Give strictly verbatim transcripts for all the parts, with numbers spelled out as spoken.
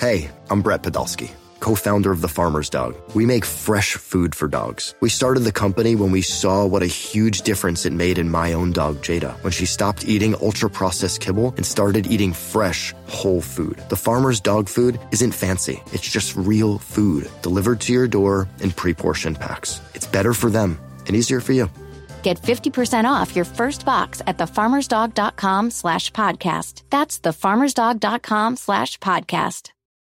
Hey, I'm Brett Podolsky, co-founder of The Farmer's Dog. We make fresh food for dogs. We started the company when we saw what a huge difference it made in my own dog, Jada, when she stopped eating ultra-processed kibble and started eating fresh, whole food. The Farmer's Dog food isn't fancy. It's just real food delivered to your door in pre-portioned packs. It's better for them and easier for you. Get fifty percent off your first box at thefarmersdog.com slash podcast. That's thefarmersdog.com slash podcast.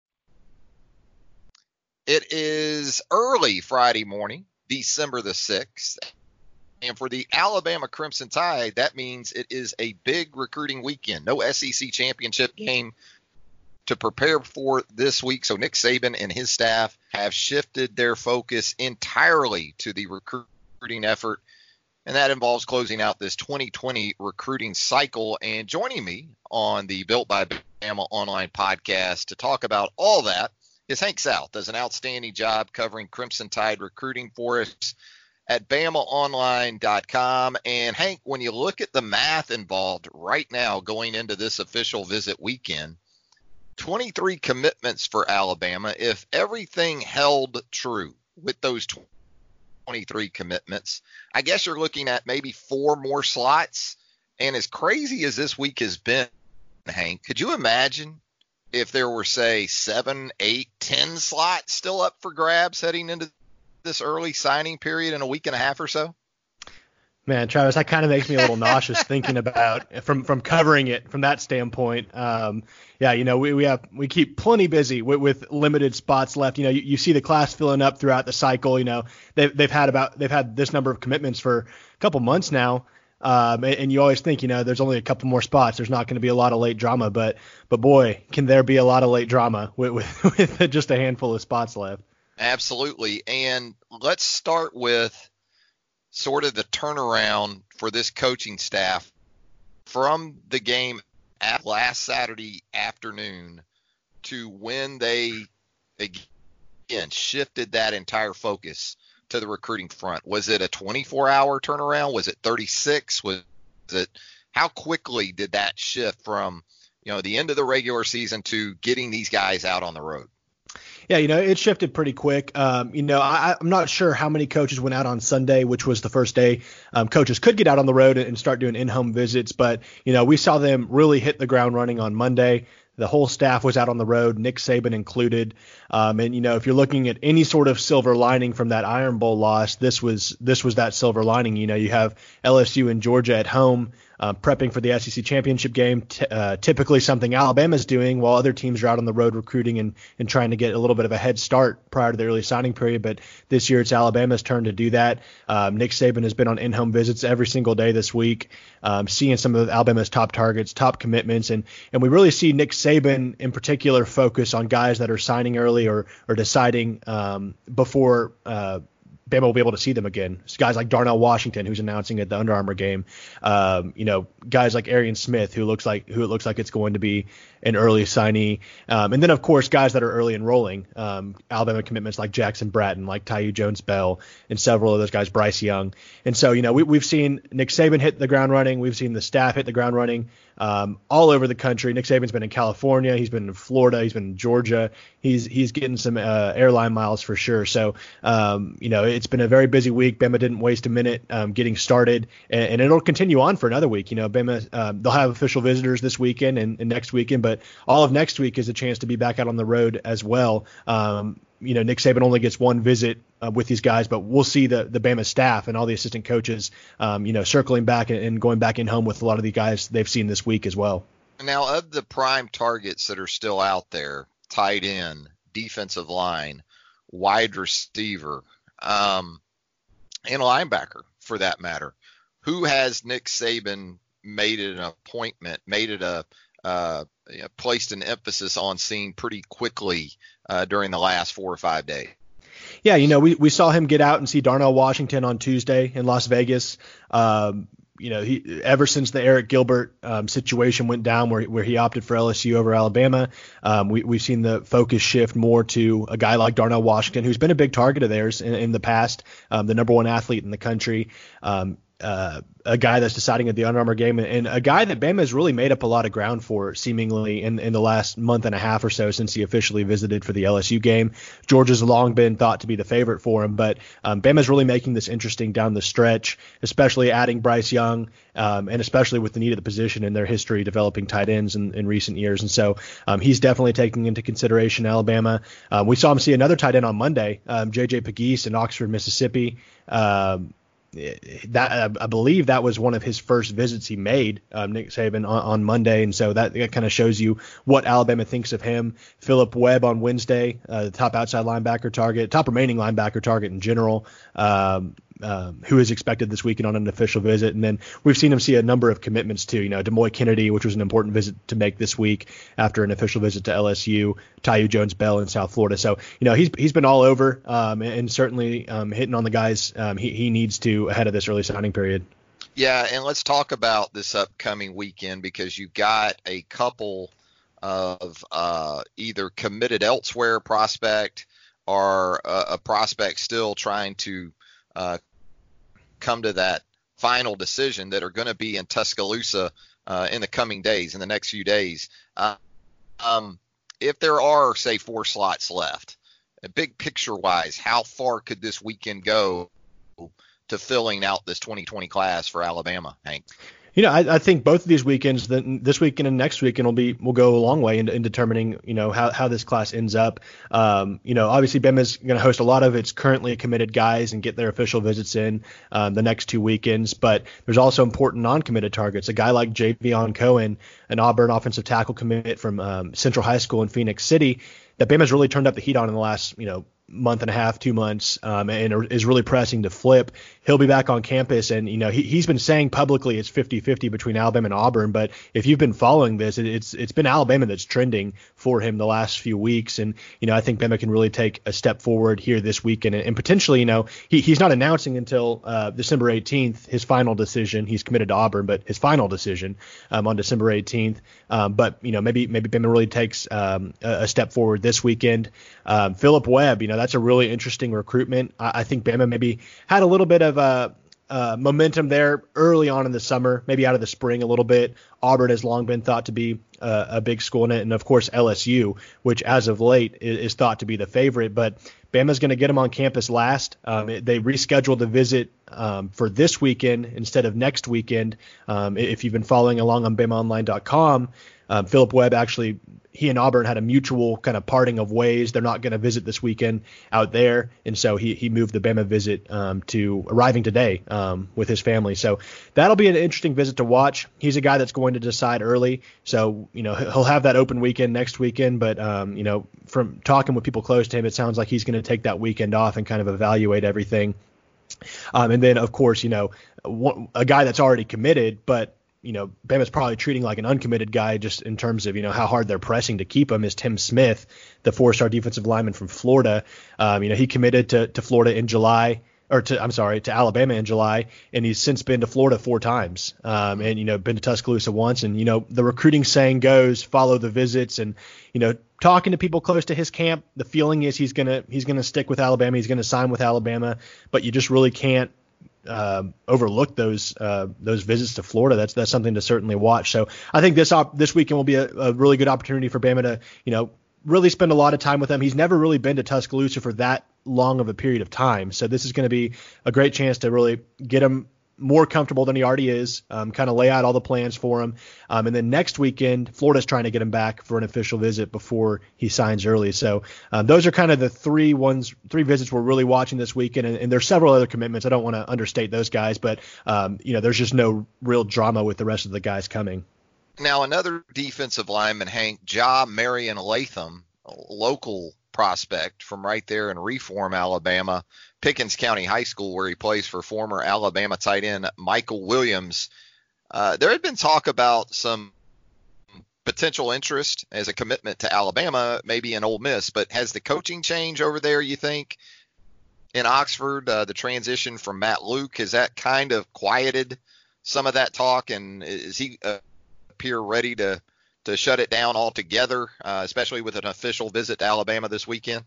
It is early Friday morning, December the sixth. And for the Alabama Crimson Tide, that means it is a big recruiting weekend. No S E C championship game to prepare for this week. So Nick Saban and his staff have shifted their focus entirely to the recruiting effort. And that involves closing out this twenty twenty recruiting cycle. And joining me on the Built by Bama online podcast to talk about all that is Hank South. Does an outstanding job covering Crimson Tide recruiting for us at Bama Online dot com. And Hank, when you look at the math involved right now going into this official visit weekend, twenty-three commitments for Alabama. If everything held true with those twenty-three commitments, I guess you're looking at maybe four more slots. And as crazy as this week has been, Hank, could you imagine if there were, say, seven, eight, ten slots still up for grabs heading into this early signing period in a week and a half or so? Man, Travis, that kind of makes me a little nauseous thinking about from from covering it from that standpoint. Um, yeah, you know, we we have we keep plenty busy with, with limited spots left. You know, you, you see the class filling up throughout the cycle. You know, they've they've had about they've had this number of commitments for a couple months now. Um, and, and you always think, you know, there's only a couple more spots. There's not going to be a lot of late drama, but but boy, can there be a lot of late drama with, with, with just a handful of spots left. Absolutely. And let's start with sort of the turnaround for this coaching staff from the game at last Saturday afternoon to when they, again, shifted that entire focus to the recruiting front. Was it a twenty-four hour turnaround? Was it thirty-six? Was it, how quickly did that shift from, you know, the end of the regular season to getting these guys out on the road? Yeah, you know, it shifted pretty quick. Um, you know, I, I'm not sure how many coaches went out on Sunday, which was the first day um, coaches could get out on the road and start doing in-home visits. But, you know, we saw them really hit the ground running on Monday. The whole staff was out on the road, Nick Saban included. Um, and, you know, if you're looking at any sort of silver lining from that Iron Bowl loss, this was this was that silver lining. You know, you have L S U and Georgia at home uh, prepping for the S E C championship game, t- uh, typically something Alabama's doing while other teams are out on the road recruiting and, and trying to get a little bit of a head start prior to the early signing period. But this year it's Alabama's turn to do that. Um, Nick Saban has been on in-home visits every single day this week, um, seeing some of Alabama's top targets, top commitments. And, and we really see Nick Saban in particular focus on guys that are signing early or, or deciding um, before uh, Bama will be able to see them again. It's guys like Darnell Washington, who's announcing at the Under Armour game. Um, you know, guys like Arian Smith, who looks like who it looks like it's going to be an early signee. Um, and then, of course, guys that are early enrolling. Um, Alabama commitments like Jackson Bratton, like Taiyu Jones-Bell, and several of those guys, Bryce Young. And so, you know, we, we've seen Nick Saban hit the ground running. We've seen the staff hit the ground running um, all over the country. Nick Saban's been in California. He's been in Florida. He's been in Georgia. He's he's getting some uh, airline miles for sure. So, um, you know, it's been a very busy week. Bama didn't waste a minute um, getting started, and, and it'll continue on for another week. You know, Bama, um, they'll have official visitors this weekend and, and next weekend, but all of next week is a chance to be back out on the road as well. Um, you know, Nick Saban only gets one visit uh, with these guys, but we'll see the the Bama staff and all the assistant coaches, um, you know, circling back and, and going back in home with a lot of the guys they've seen this week as well. Now, of the prime targets that are still out there, tight end, defensive line, wide receiver, um, and linebacker for that matter, who has Nick Saban made it an appointment, made it a uh, you know, placed an emphasis on seeing pretty quickly uh, during the last four or five days? Yeah, you know, we, we saw him get out and see Darnell Washington on Tuesday in Las Vegas. Um, you know, he ever since the Eric Gilbert um, situation went down where where he opted for L S U over Alabama, um, we, we've seen the focus shift more to a guy like Darnell Washington, who's been a big target of theirs in, in the past, um, the number one athlete in the country. Um, uh, a guy that's deciding at the Under Armour game, and, and a guy that Bama has really made up a lot of ground for, seemingly in, in the last month and a half or so since he officially visited for the L S U game. Georgia's long been thought to be the favorite for him, but um, Bama's really making this interesting down the stretch, especially adding Bryce Young, um, and especially with the need of the position in their history developing tight ends in, in recent years. And so um, he's definitely taking into consideration Alabama. Um, we saw him see another tight end on Monday, um, J J Pegues in Oxford, Mississippi. Um, that I believe that was one of his first visits he made, um, Nick Saban, on, on Monday, and so that, that kind of shows you what Alabama thinks of him. Philip Webb on Wednesday, uh, the top outside linebacker target, top remaining linebacker target in general, um, um, who is expected this weekend on an official visit. And then we've seen him see a number of commitments too. You know, Demoy Kennedy, which was an important visit to make this week after an official visit to L S U, Tyu Jones-Bell in South Florida. So, you know, he's he's been all over, um, and certainly um, hitting on the guys um, he, he needs to ahead of this early signing period. Yeah, and let's talk about this upcoming weekend, because you've got a couple of uh, either committed elsewhere prospect or a, a prospect still trying to uh, come to that final decision that are going to be in Tuscaloosa uh, in the coming days, in the next few days. Uh, um, if there are, say, four slots left, big picture wise, how far could this weekend go to filling out this twenty twenty class for Alabama, Hank? You know, I, I think both of these weekends, the, this weekend and next weekend, will be will go a long way in, in determining, you know, how, how this class ends up. Um, you know, obviously Bama's going to host a lot of its currently committed guys and get their official visits in um, the next two weekends. But there's also important non-committed targets. A guy like Javion Cohen, an Auburn offensive tackle commit from um, Central High School in Phoenix City, that Bama's really turned up the heat on in the last, you know, month and a half, two months, um, and is really pressing to flip. He'll be back on campus, and, you know, he, he's been saying publicly it's fifty-fifty between Alabama and Auburn, but if you've been following this, it, it's it's been Alabama that's trending for him the last few weeks, and, you know, I think Bama can really take a step forward here this weekend, and, and potentially, you know, he, he's not announcing until uh, December eighteenth his final decision. He's committed to Auburn, but his final decision um, on December eighteenth, um, but, you know, maybe maybe Bama really takes um, a, a step forward this weekend. Um, Philip Webb, you know, that's a really interesting recruitment. I, I think Bama maybe had a little bit of uh, uh, momentum there early on in the summer, maybe out of the spring a little bit. Auburn has long been thought to be uh, a big school in it, and of course L S U, which as of late is, is thought to be the favorite. But Bama's going to get him on campus last. Um, it, they rescheduled the visit um, for this weekend instead of next weekend. Um, if you've been following along on Bama Online dot com, um, Philip Webb actually, he and Auburn had a mutual kind of parting of ways. They're not going to visit this weekend out there, and so he he moved the Bama visit um, to arriving today um, with his family. So that'll be an interesting visit to watch. He's a guy that's going to decide early, so, you know, he'll have that open weekend next weekend. But um, you know, from talking with people close to him, it sounds like he's going to take that weekend off and kind of evaluate everything. Um, and then, of course, you know, a guy that's already committed, but, you know, Bama's probably treating like an uncommitted guy just in terms of, you know, how hard they're pressing to keep him, is Tim Smith, the four-star defensive lineman from Florida. Um, you know, he committed to, to Florida in July, or to, I'm sorry, to Alabama in July, and he's since been to Florida four times, um, and, you know, been to Tuscaloosa once. And, you know, the recruiting saying goes, follow the visits. And, you know, talking to people close to his camp, the feeling is he's going to, he's going to stick with Alabama. He's going to sign with Alabama, but you just really can't Uh, overlook those uh, those visits to Florida. That's that's something to certainly watch. So I think this op- this weekend will be a, a really good opportunity for Bama to, you know, really spend a lot of time with him. He's never really been to Tuscaloosa for that long of a period of time, so this is going to be a great chance to really get him more comfortable than he already is, um, kind of lay out all the plans for him. Um, and then next weekend, Florida's trying to get him back for an official visit before he signs early. So um, those are kind of the three ones, three visits we're really watching this weekend. And, and there's several other commitments. I don't want to understate those guys, but um, you know, there's just no real drama with the rest of the guys coming. Now, another defensive lineman, Hank, Ja Marion Latham, a local prospect from right there in Reform, Alabama, Pickens County High School, where he plays for former Alabama tight end Michael Williams. Uh, there had been talk about some potential interest as a commitment to Alabama, maybe in Ole Miss, but has the coaching change over there, you think, in Oxford, uh, the transition from Matt Luke, has that kind of quieted some of that talk, and is he uh, appear ready to to shut it down altogether, uh, especially with an official visit to Alabama this weekend?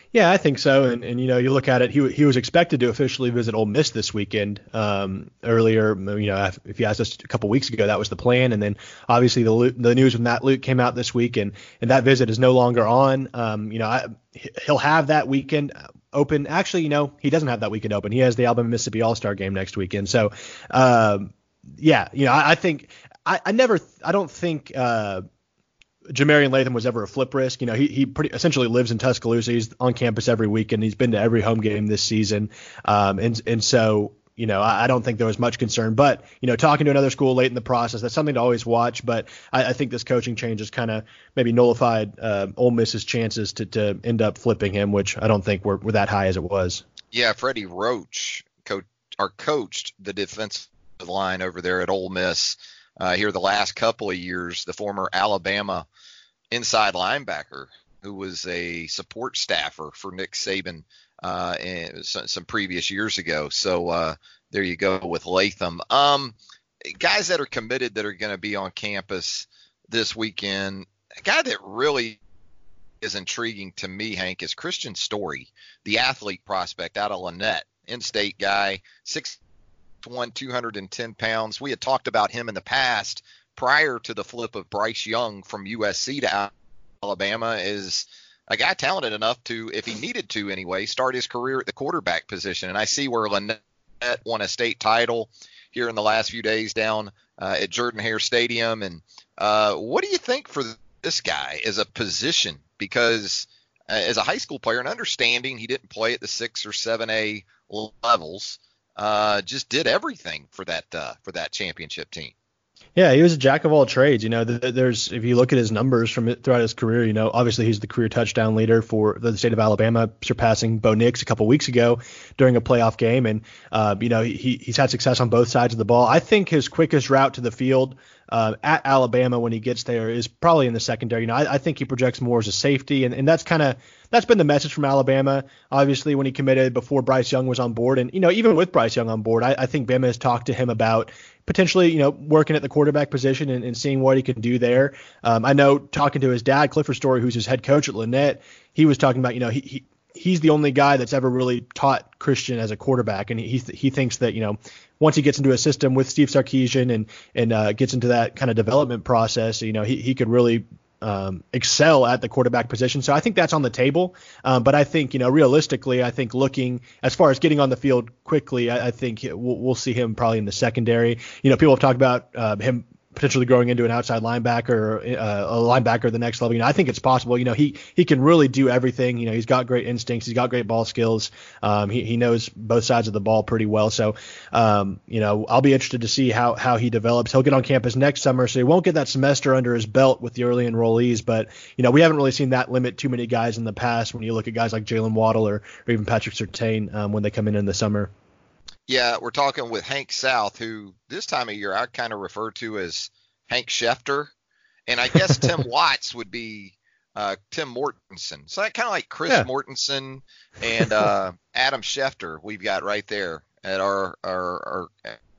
Yeah, I think so. And, and you know, you look at it, he he was expected to officially visit Ole Miss this weekend. Um, earlier, you know, if you asked us a couple weeks ago, that was the plan. And then obviously the the news with Matt Luke came out this week, and, and that visit is no longer on. Um, you know, I, he'll have that weekend open. Actually, you know, he doesn't have that weekend open. He has the Alabama-Mississippi All-Star game next weekend. So, um, yeah, you know, I, I think I, I never I don't think uh, – Jamarian Latham was ever a flip risk. You know, he he pretty essentially lives in Tuscaloosa. He's on campus every weekend. He's been to every home game this season. Um, and and so, you know, I, I don't think there was much concern. But, you know, talking to another school late in the process, that's something to always watch. But I, I think this coaching change has kind of maybe nullified uh, Ole Miss's chances to, to end up flipping him, which I don't think were, were that high as it was. Yeah, Freddie Roach coach, or coached the defensive line over there at Ole Miss. Uh, here the last couple of years, the former Alabama inside linebacker who was a support staffer for Nick Saban uh, in some, some previous years ago. So uh, there you go with Latham. Um, guys that are committed that are going to be on campus this weekend, a guy that really is intriguing to me, Hank, is Christian Story, the athlete prospect out of Lynette, in-state guy, six one, two hundred ten pounds. We had talked about him in the past prior to the flip of Bryce Young from U S C to Alabama as a guy talented enough to, if he needed to anyway, start his career at the quarterback position. And I see where Lynette won a state title here in the last few days down uh, at Jordan-Hare Stadium. And uh, what do you think for this guy as a position? Because uh, as a high school player, and understanding he didn't play at the six or seven A levels, Uh, just did everything for that uh, for that championship team. Yeah, he was a jack of all trades. You know, there's if you look at his numbers from it throughout his career, you know, obviously he's the career touchdown leader for the state of Alabama, surpassing Bo Nix a couple weeks ago during a playoff game. And, uh, you know, he he's had success on both sides of the ball. I think his quickest route to the field uh, at Alabama when he gets there is probably in the secondary. You know, I, I think he projects more as a safety, and, and that's kind of that's been the message from Alabama, obviously, when he committed before Bryce Young was on board. And, you know, even with Bryce Young on board, I, I think Bama has talked to him about potentially, you know, working at the quarterback position and, and seeing what he can do there. Um, I know talking to his dad, Clifford Story, who's his head coach at Lynette, he was talking about, you know, he, he he's the only guy that's ever really taught Christian as a quarterback. And he he thinks that, you know, once he gets into a system with Steve Sarkisian and, and uh, gets into that kind of development process, you know, he, he could really um, excel at the quarterback position. So I think that's on the table. Um, but I think, you know, realistically, I think looking as far as getting on the field quickly, I, I think we'll, we'll see him probably in the secondary. You know, people have talked about uh, him potentially growing into an outside linebacker or uh, a linebacker at the next level. You know, I think it's possible. You know, he he can really do everything. You know, he's got great instincts. He's got great ball skills. Um, he, he knows both sides of the ball pretty well. So, um, you know, I'll be interested to see how how he develops. He'll get on campus next summer, so he won't get that semester under his belt with the early enrollees. But, you know, we haven't really seen that limit too many guys in the past when you look at guys like Jalen Waddle or, or even Patrick Surtain um, when they come in in the summer. Yeah, we're talking with Hank South, who this time of year I kind of refer to as Hank Schefter, and I guess Tim Watts would be uh, Tim Mortensen. So kind of like Chris yeah. Mortensen and uh, Adam Schefter we've got right there at our, our, our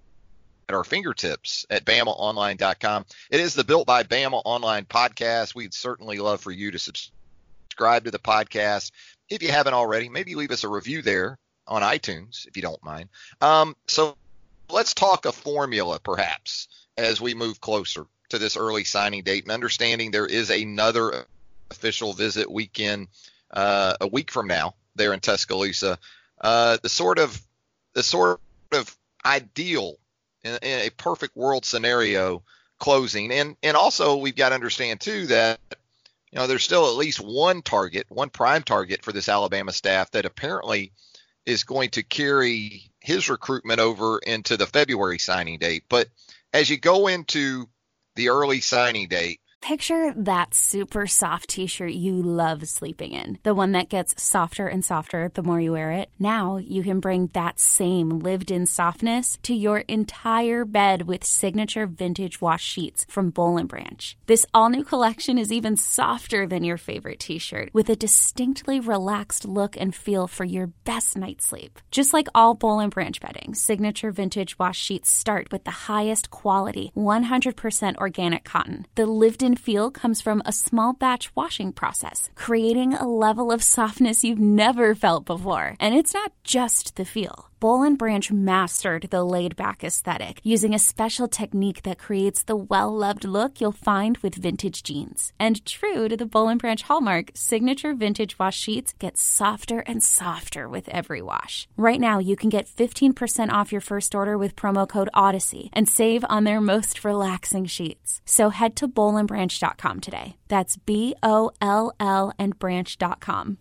at our fingertips at Bama Online dot com. It is the Built by Bama Online podcast. We'd certainly love for you to subscribe to the podcast. If you haven't already, maybe leave us a review there on iTunes, if you don't mind. Um, so let's talk a formula, perhaps, as we move closer to this early signing date, and understanding there is another official visit weekend uh, a week from now there in Tuscaloosa. Uh, the sort of the sort of ideal, in, in a perfect world scenario, closing, and and also we've got to understand too that you know there's still at least one target, one prime target for this Alabama staff that apparently is going to carry his recruitment over into the February signing date. But as you go into the early signing date, picture that super soft t-shirt you love sleeping in. The one that gets softer and softer the more you wear it. Now you can bring that same lived-in softness to your entire bed with signature vintage wash sheets from Boll and Branch. This all-new collection is even softer than your favorite t-shirt, with a distinctly relaxed look and feel for your best night's sleep. Just like all Boll and Branch bedding, signature vintage wash sheets start with the highest quality, one hundred percent organic cotton. The lived-in and feel comes from a small batch washing process, creating a level of softness you've never felt before. And it's not just the feel. Boll and Branch mastered the laid-back aesthetic using a special technique that creates the well-loved look you'll find with vintage jeans. And true to the Boll and Branch hallmark, signature vintage wash sheets get softer and softer with every wash. Right now, you can get fifteen percent off your first order with promo code Odyssey and save on their most relaxing sheets. So head to boll and branch dot com today. That's B O L L and branch dot com.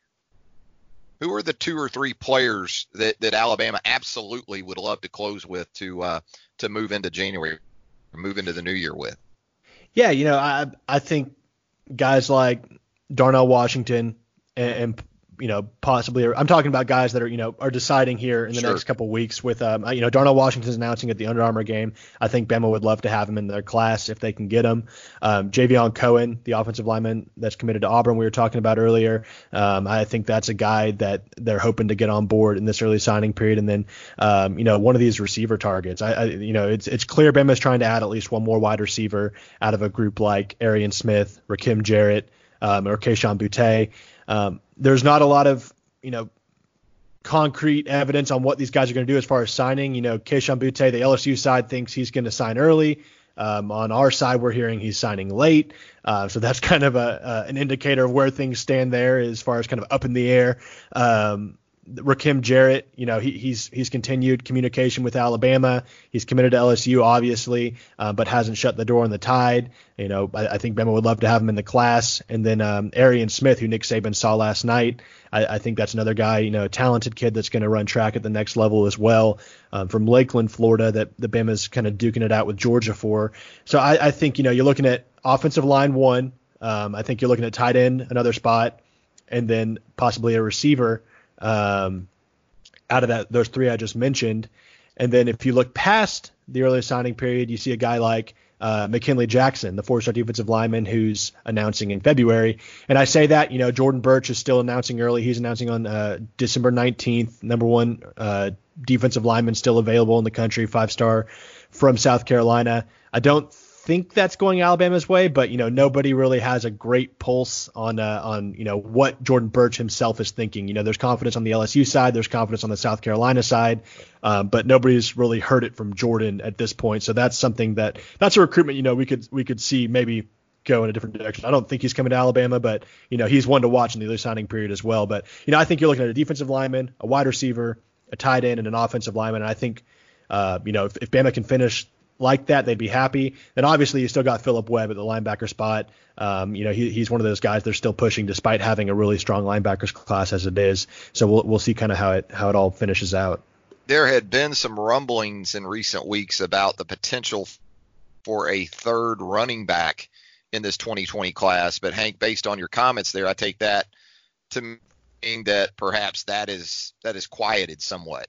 Who are the two or three players that, that Alabama absolutely would love to close with to uh, to move into January, or move into the new year with? Yeah, you know, I I think guys like Darnell Washington and, and you know, possibly, I'm talking about guys that are, you know, are deciding here in the sure. next couple of weeks with, um, you know, Darnell Washington's announcing at the Under Armour game. I think Bama would love to have him in their class if they can get him. Um, Javion Cohen, the offensive lineman that's committed to Auburn, we were talking about earlier. Um, I think that's a guy that they're hoping to get on board in this early signing period. And then, um, you know, one of these receiver targets, I, I you know, it's, it's clear Bama's trying to add at least one more wide receiver out of a group like Arian Smith, Rakim Jarrett, um, or Kayshon Boutte. Um, there's not a lot of, you know, concrete evidence on what these guys are going to do as far as signing. You know, Kayshon Boutte, the L S U side, thinks he's going to sign early. Um, on our side, we're hearing he's signing late. Uh, so that's kind of a, uh, an indicator of where things stand there as far as kind of up in the air. Um, Rakim Jarrett, you know, he, he's he's continued communication with Alabama. He's committed to L S U, obviously, uh, but hasn't shut the door on the Tide. You know, I, I think Bama would love to have him in the class. And then um, Arian Smith, who Nick Saban saw last night, I, I think that's another guy, you know, a talented kid that's going to run track at the next level as well, um, from Lakeland, Florida, that the Bama's kind of duking it out with Georgia for. So I, I think, you know, you're looking at offensive line one. Um, I think you're looking at tight end, another spot, and then possibly a receiver. Um, out of that, those three I just mentioned. And then if you look past the early signing period, you see a guy like uh, McKinley Jackson, the four-star defensive lineman who's announcing in February. And I say that, you know, Jordan Burch is still announcing early. He's announcing on uh, December nineteenth, number one uh, defensive lineman still available in the country, five-star from South Carolina. I don't think that's going Alabama's way, but you know, nobody really has a great pulse on uh, on you know what Jordan Burch himself is thinking. You know, there's confidence on the L S U side, there's confidence on the South Carolina side, um, but nobody's really heard it from Jordan at this point. So that's something that that's a recruitment. You know, we could we could see maybe go in a different direction. I don't think he's coming to Alabama, but you know, he's one to watch in the early signing period as well. But you know, I think you're looking at a defensive lineman, a wide receiver, a tight end, and an offensive lineman. And I think uh, you know if, if Bama can finish like that, they'd be happy. Then obviously you still got Philip Webb at the linebacker spot. Um, you know, he, he's one of those guys they're still pushing despite having a really strong linebackers class as it is. So we'll we'll see kind of how it how it all finishes out. There had been some rumblings in recent weeks about the potential for a third running back in this twenty twenty class. But Hank, based on your comments there, I take that to mean that perhaps that is that is quieted somewhat.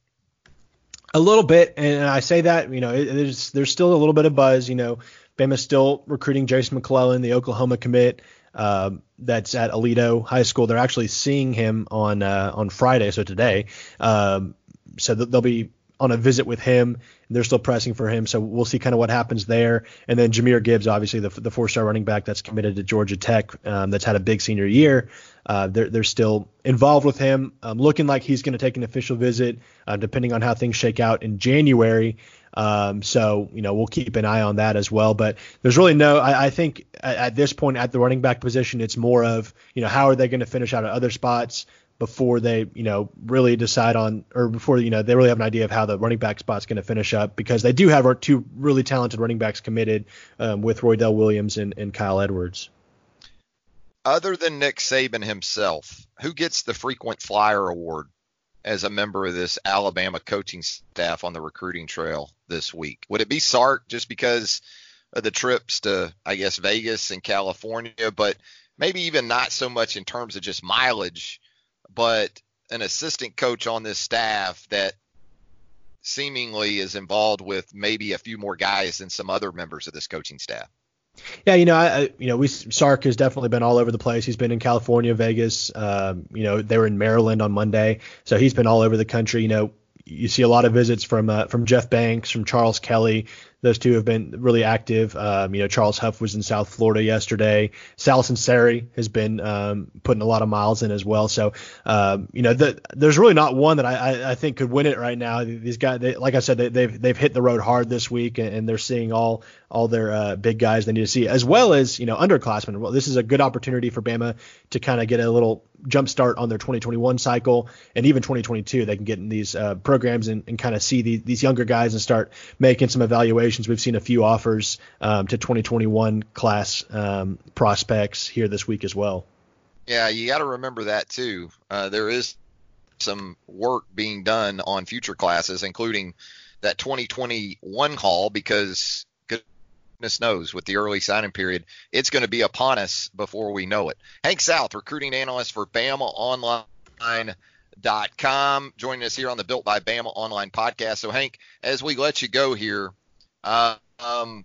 A little bit, and I say that, you know, it, there's there's still a little bit of buzz. You know, Bama's still recruiting Jason McClellan, the Oklahoma commit um, that's at Aledo High School. They're actually seeing him on uh, on Friday, so today. Um, so they'll be on a visit with him. They're still pressing for him, so we'll see kind of what happens there. And then Jahmyr Gibbs, obviously the, the four-star running back that's committed to Georgia Tech, um, that's had a big senior year. Uh, they're, they're still involved with him, um, looking like he's going to take an official visit, uh, depending on how things shake out in January. Um, so, you know, we'll keep an eye on that as well. But there's really no, I, I think at, at this point at the running back position, it's more of, you know, how are they going to finish out at other spots before they, you know, really decide on, or before, you know, they really have an idea of how the running back spot's going to finish up, because they do have two really talented running backs committed um, with Roydell Williams and, and Kyle Edwards. Other than Nick Saban himself, who gets the frequent flyer award as a member of this Alabama coaching staff on the recruiting trail this week? Would it be Sark just because of the trips to, I guess, Vegas and California, but maybe even not so much in terms of just mileage, but an assistant coach on this staff that seemingly is involved with maybe a few more guys than some other members of this coaching staff? Yeah, you know, I, you know, we Sark has definitely been all over the place. He's been in California, Vegas. Um, you know, they were in Maryland on Monday, so he's been all over the country. You know, you see a lot of visits from uh, from Jeff Banks, from Charles Kelly, Those two have been really active. Um, you know, Charles Huff was in South Florida yesterday. Salison Sari has been um, putting a lot of miles in as well. So, um, you know, the, there's really not one that I, I, I think could win it right now. These guys, they, like I said, they, they've they've hit the road hard this week, and, and they're seeing all all their uh, big guys they need to see, as well as, you know, underclassmen. Well, this is a good opportunity for Bama to kind of get a little jump start on their twenty twenty-one cycle, and even twenty twenty-two. They can get in these uh, programs and, and kind of see the, these younger guys and start making some evaluations. We've seen a few offers um, to twenty twenty-one class um, prospects here this week as well. Yeah, you got to remember that too. Uh, there is some work being done on future classes, including that twenty twenty-one call, because goodness knows, with the early signing period, it's going to be upon us before we know it. Hank South, recruiting analyst for Bama Online dot com, joining us here on the Built by Bama Online podcast. So, Hank, as we let you go here, uh, um,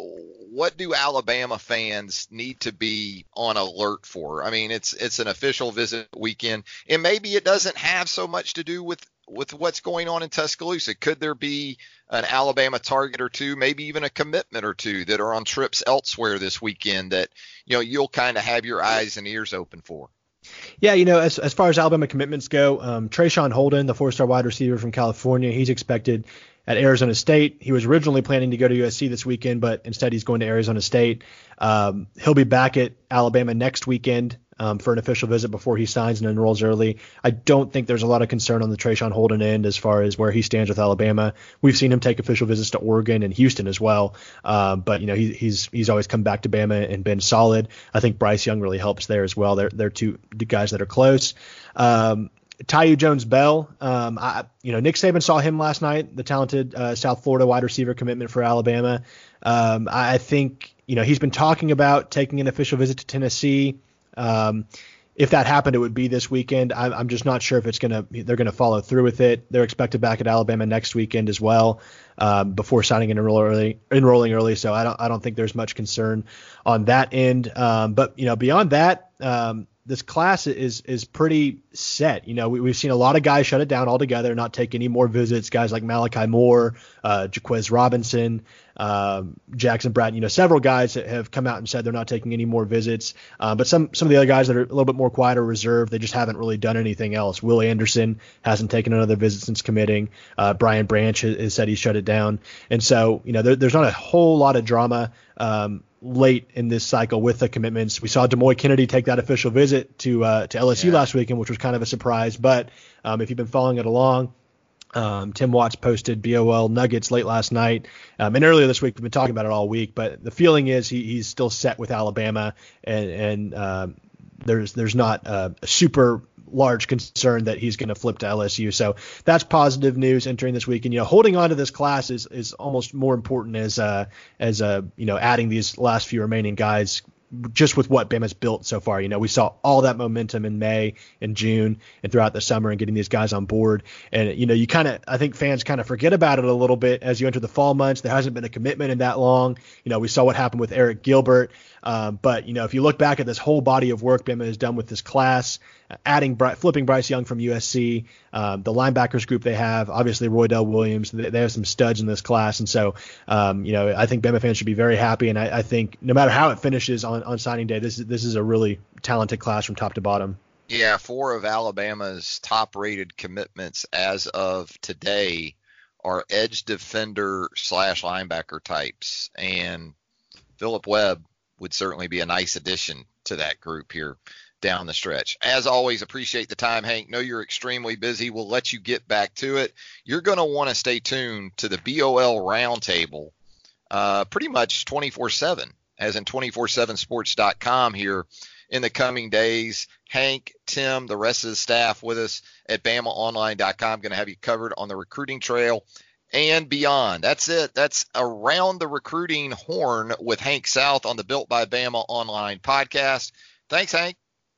what do Alabama fans need to be on alert for? I mean, it's it's an official visit weekend, and maybe it doesn't have so much to do with with what's going on in Tuscaloosa. Could there be an Alabama target or two, maybe even a commitment or two that are on trips elsewhere this weekend that, you know, you'll kind of have your eyes and ears open for? Yeah, you know, as as far as Alabama commitments go, um, Trayshawn Holden, the four-star wide receiver from California, he's expected at Arizona State. He was originally planning to go to U S C this weekend, but instead he's going to Arizona State. Um, he'll be back at Alabama next weekend um, for an official visit before he signs and enrolls early. I don't think there's a lot of concern on the Trayshawn Holden end as far as where he stands with Alabama. We've seen him take official visits to Oregon and Houston as well, uh, but you know he, he's he's always come back to Bama and been solid. I think Bryce Young really helps there as well. They're they're two guys that are close. Um, Tyu Jones-Bell, um, I, you know, Nick Saban saw him last night, the talented uh, South Florida wide receiver commitment for Alabama. Um, I think, you know, he's been talking about taking an official visit to Tennessee. Um, if that happened, it would be this weekend. I, I'm just not sure if it's gonna they're gonna follow through with it. They're expected back at Alabama next weekend as well, um, before signing and enroll early, enrolling early. So I don't I don't think there's much concern on that end. Um, but you know, beyond that. Um, This class is is pretty set. You know, we, we've seen a lot of guys shut it down altogether, not take any more visits. Guys like Malachi Moore, uh, Jaquez Robinson, um, Jackson Bratton. You know, several guys that have come out and said they're not taking any more visits. Uh, but some some of the other guys that are a little bit more quiet or reserved, they just haven't really done anything else. Will Anderson hasn't taken another visit since committing. Uh, Brian Branch has, has said he shut it down. And so, you know, there, there's not a whole lot of drama Um, late in this cycle with the commitments. We saw Demoy Kennedy take that official visit to uh, to L S U yeah. last weekend, which was kind of a surprise. But um, if you've been following it along, um, Tim Watts posted B O L Nuggets late last night. Um, and earlier this week, we've been talking about it all week. But the feeling is he, he's still set with Alabama, and, and uh, there's there's not a super large concern that he's going to flip to L S U. So that's positive news entering this week. And, you know, holding on to this class is, is almost more important as, uh, as, uh, you know, adding these last few remaining guys just with what Bama's built so far. You know, we saw all that momentum in May and June and throughout the summer and getting these guys on board. And, you know, you kind of, I think fans kind of forget about it a little bit as you enter the fall months. There hasn't been a commitment in that long. You know, we saw what happened with Eric Gilbert. Um, but, you know, if you look back at this whole body of work Bama has done with this class, uh, adding, flipping Bryce Young from U S C, um, the linebackers group they have, obviously Roydell Williams, they, they have some studs in this class. And so, um, you know, I think Bama fans should be very happy. And I, I think no matter how it finishes on, on signing day, this is, this is a really talented class from top to bottom. Yeah, four of Alabama's top-rated commitments as of today are edge defender slash linebacker types. And Philip Webb would certainly be a nice addition to that group here down the stretch. As always, appreciate the time, Hank. Know you're extremely busy. We'll let you get back to it. You're going to want to stay tuned to the B O L Roundtable uh, pretty much twenty-four seven, as in two four seven sports dot com here in the coming days. Hank, Tim, the rest of the staff with us at Bama Online dot com. Going to have you covered on the recruiting trail and beyond. That's it. That's Around the Recruiting Horn with Hank South on the Built by Bama Online podcast. Thanks, Hank.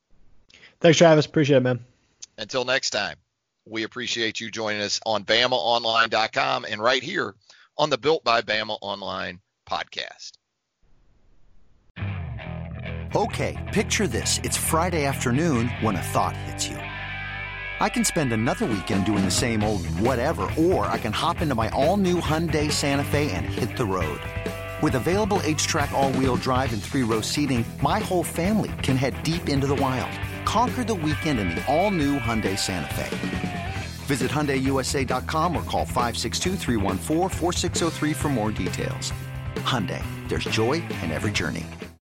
Thanks, Travis. Appreciate it, man. Until next time, we appreciate you joining us on Bama Online dot com and right here on the Built by Bama Online podcast. Okay, picture this. It's Friday afternoon when a thought hits you. I can spend another weekend doing the same old whatever, or I can hop into my all-new Hyundai Santa Fe and hit the road. With available H-Track all-wheel drive and three-row seating, my whole family can head deep into the wild. Conquer the weekend in the all-new Hyundai Santa Fe. Visit Hyundai U S A dot com or call five six two, three one four, four six zero three for more details. Hyundai, there's joy in every journey.